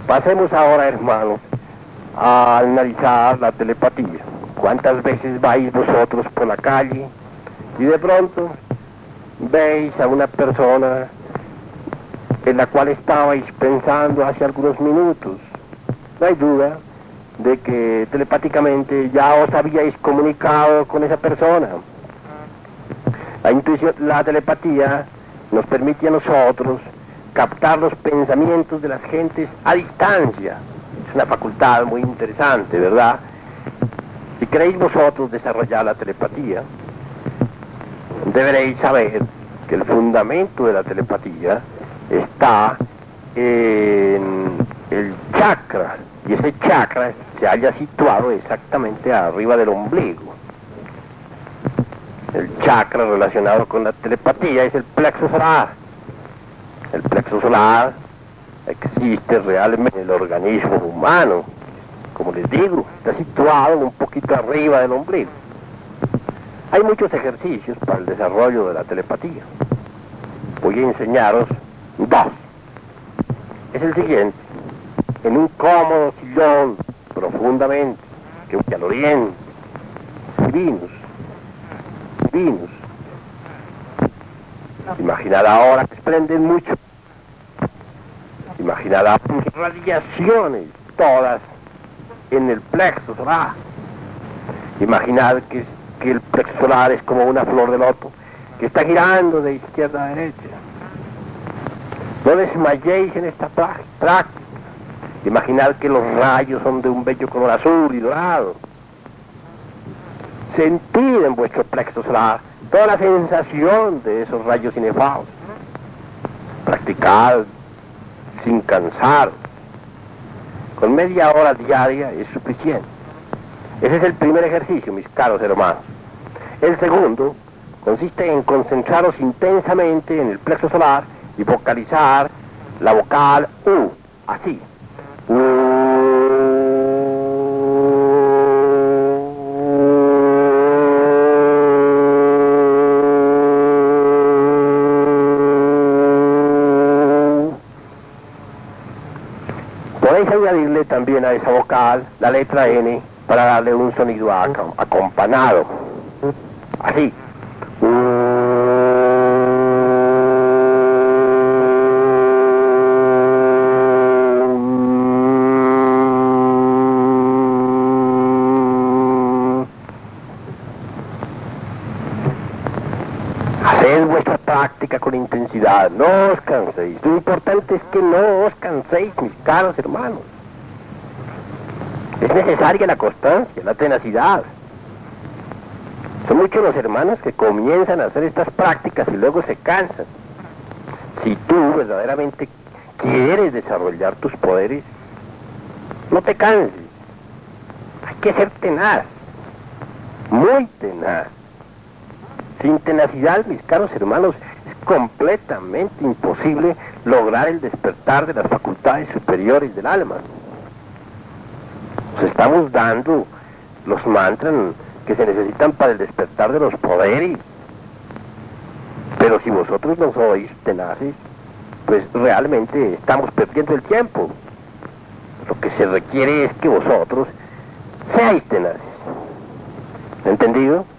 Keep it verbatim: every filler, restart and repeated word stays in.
Pasemos ahora, hermanos, a analizar la telepatía. ¿Cuántas veces vais vosotros por la calle y de pronto veis a una persona en la cual estabais pensando hace algunos minutos? No hay duda de que telepáticamente ya os habíais comunicado con esa persona. La intuición, la telepatía nos permite a nosotros captar los pensamientos de las gentes a distancia. Es una facultad muy interesante, ¿verdad? Si queréis vosotros desarrollar la telepatía, deberéis saber que el fundamento de la telepatía está en el chakra, y ese chakra se halla situado exactamente arriba del ombligo. El chakra relacionado con la telepatía es el plexo solar. El plexo solar existe realmente en el organismo humano. Como les digo, está situado un poquito arriba del ombligo. Hay muchos ejercicios para el desarrollo de la telepatía. Voy a enseñaros dos. Es el siguiente. En un cómodo sillón, profundamente, que al oriente, divinos, divinos. Imaginad ahora que esplenden mucho. Imaginad ahora radiaciones, todas en el plexo solar. Imaginad que, que el plexo solar es como una flor de loto que está girando de izquierda a derecha. No desmayéis en esta práctica. Imaginad que los rayos son de un bello color azul y dorado. Sentid en vuestro plexo solar toda la sensación de esos rayos inefables. Practicad sin cansar. Con media hora diaria es suficiente. Ese es el primer ejercicio, mis caros hermanos. El segundo consiste en concentraros intensamente en el plexo solar y vocalizar la vocal U, así. U. Podéis añadirle también a esa vocal la letra N para darle un sonido acompanado. Así. Haced vuestra práctica con intensidad, no os canséis. Lo importante es que no os canséis, mis caros hermanos. Es necesaria la constancia, la tenacidad. Son muchos los hermanos que comienzan a hacer estas prácticas y luego se cansan. Si tú verdaderamente quieres desarrollar tus poderes, no te canses. Hay que ser tenaz, muy tenaz. Sin tenacidad, mis caros hermanos, es completamente imposible lograr el despertar de las facultades superiores del alma. Nos estamos dando los mantras que se necesitan para el despertar de los poderes. Pero si vosotros no sois tenaces, pues realmente estamos perdiendo el tiempo. Lo que se requiere es que vosotros seáis tenaces. ¿Entendido?